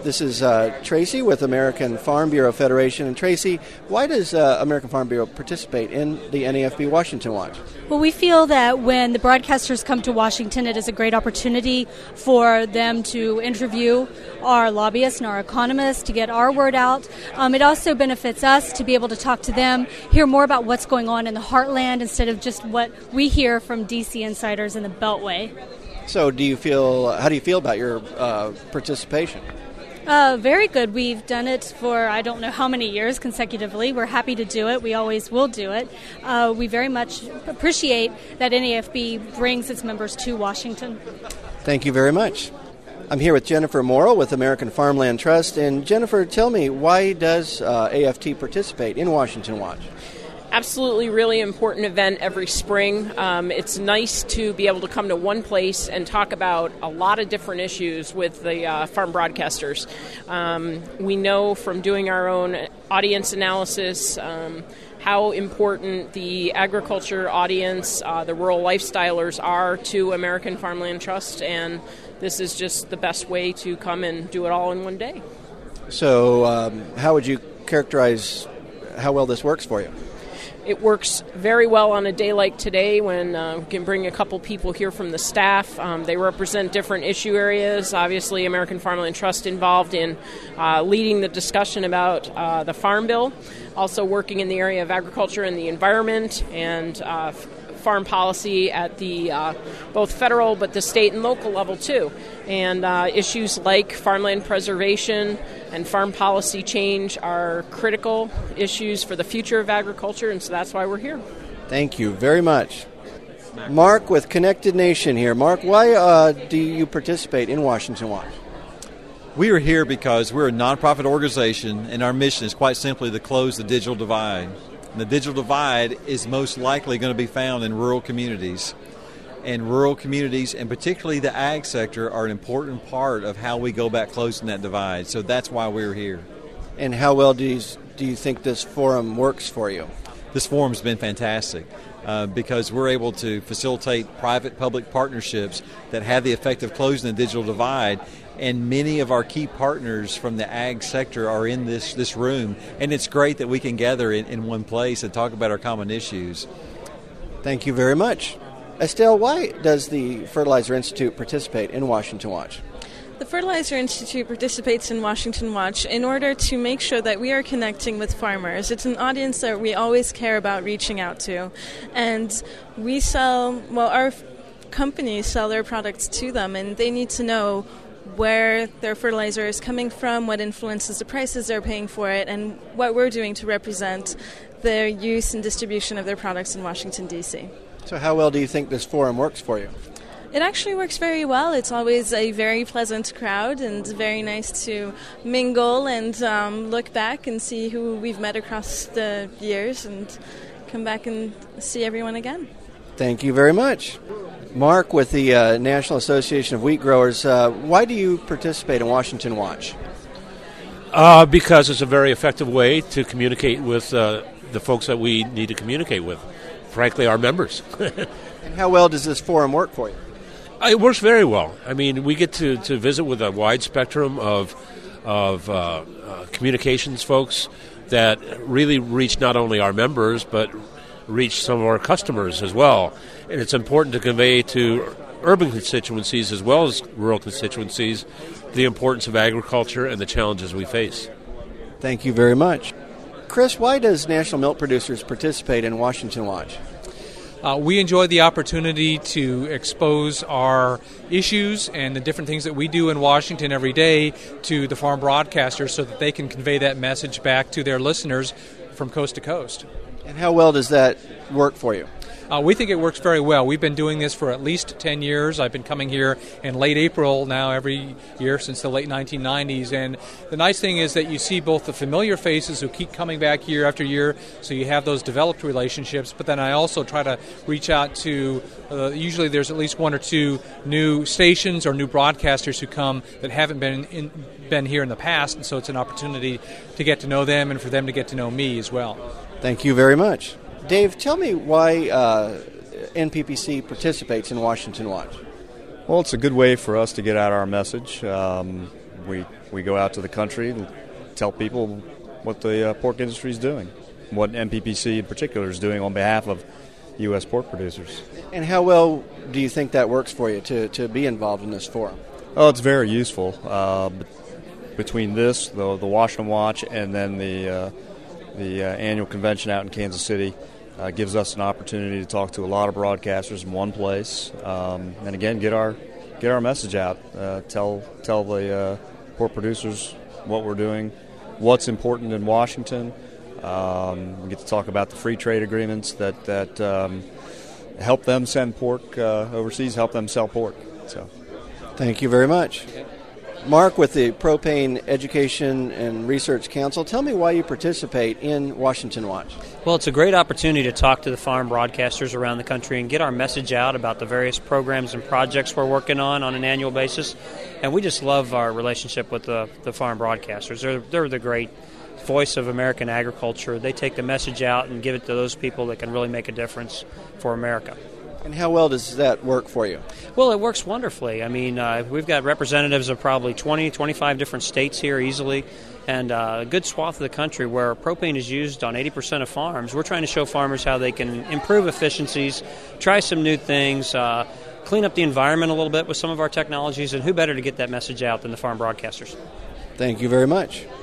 This is Tracy with American Farm Bureau Federation. And Tracy, why does American Farm Bureau participate in the NAFB Washington Watch? Well, we feel that when the broadcasters come to Washington, it is a great opportunity for them to interview our lobbyists and our economists to get our word out. It also benefits us to be able to talk to them, hear more about what's going on in the heartland instead of just what we hear from D.C. insiders in the Beltway. So how do you feel about your participation? Very good. We've done it for I don't know how many years consecutively. We're happy to do it. We always will do it. We very much appreciate that NAFB brings its members to Washington. Thank you very much. I'm here with Jennifer Morrill with American Farmland Trust. And Jennifer, tell me, why does AFT participate in Washington Watch? Absolutely, really important event every spring. It's nice to be able to come to one place and talk about a lot of different issues with the farm broadcasters. We know from doing our own audience analysis how important the agriculture audience, the rural lifestylers are to American Farmland Trust, and this is just the best way to come and do it all in one day. So how would you characterize how well this works for you? It works very well on a day like today when we can bring a couple people here from the staff. They represent different issue areas. Obviously, American Farmland Trust involved in leading the discussion about the Farm Bill, also working in the area of agriculture and the environment and farm policy at the both federal but the state and local level too. And issues like farmland preservation and farm policy change are critical issues for the future of agriculture, and so that's why we're here. Thank you very much. Mark with Connected Nation here. Mark, why do you participate in Washington Watch? We are here because we're a nonprofit organization, and our mission is quite simply to close the digital divide. And the digital divide is most likely going to be found in rural communities. And rural communities, and particularly the ag sector, are an important part of how we go about closing that divide. So that's why we're here. And how well do you think this forum works for you? This forum's been fantastic because we're able to facilitate private-public partnerships that have the effect of closing the digital divide. And many of our key partners from the ag sector are in this room. And it's great that we can gather in one place and talk about our common issues. Thank you very much. Estelle, why does the Fertilizer Institute participate in Washington Watch? The Fertilizer Institute participates in Washington Watch in order to make sure that we are connecting with farmers. It's an audience that we always care about reaching out to. And our companies sell their products to them, and they need to know where their fertilizer is coming from, what influences the prices they're paying for it, and what we're doing to represent their use and distribution of their products in Washington, D.C. So how well do you think this forum works for you? It actually works very well. It's always a very pleasant crowd and very nice to mingle and look back and see who we've met across the years and come back and see everyone again. Thank you very much. Mark with the National Association of Wheat Growers, why do you participate in Washington Watch? Because it's a very effective way to communicate with the folks that we need to communicate with. Frankly, our members. And how well does this forum work for you? It works very well. I mean, we get to visit with a wide spectrum of communications folks that really reach not only our members, but reach some of our customers as well. And it's important to convey to urban constituencies as well as rural constituencies the importance of agriculture and the challenges we face. Thank you very much. Chris, why does National Milk Producers participate in Washington Watch? We enjoy the opportunity to expose our issues and the different things that we do in Washington every day to the farm broadcasters so that they can convey that message back to their listeners from coast to coast. And how well does that work for you? We think it works very well. We've been doing this for at least 10 years. I've been coming here in late April now every year since the late 1990s. And the nice thing is that you see both the familiar faces who keep coming back year after year, so you have those developed relationships. But then I also try to reach out to, usually there's at least one or two new stations or new broadcasters who come that haven't been here in the past. And so it's an opportunity to get to know them and for them to get to know me as well. Thank you very much. Dave, tell me why NPPC participates in Washington Watch. Well, it's a good way for us to get out our message. we go out to the country and tell people what the pork industry is doing, what MPPC in particular is doing on behalf of U.S. pork producers. And how well do you think that works for you to be involved in this forum? Oh, it's very useful. Between this, the Washington Watch, and then the annual convention out in Kansas City, gives us an opportunity to talk to a lot of broadcasters in one place, and again get our message out. Tell the pork producers what we're doing, what's important in Washington. We get to talk about the free trade agreements that help them send pork overseas, help them sell pork. So, thank you very much. Mark, with the Propane Education and Research Council, tell me why you participate in Washington Watch. Well, it's a great opportunity to talk to the farm broadcasters around the country and get our message out about the various programs and projects we're working on an annual basis. And we just love our relationship with the farm broadcasters. They're the great voice of American agriculture. They take the message out and give it to those people that can really make a difference for America. And how well does that work for you? Well, it works wonderfully. I mean, we've got representatives of probably 20, 25 different states here easily, and a good swath of the country where propane is used on 80% of farms. We're trying to show farmers how they can improve efficiencies, try some new things, clean up the environment a little bit with some of our technologies, and who better to get that message out than the farm broadcasters. Thank you very much.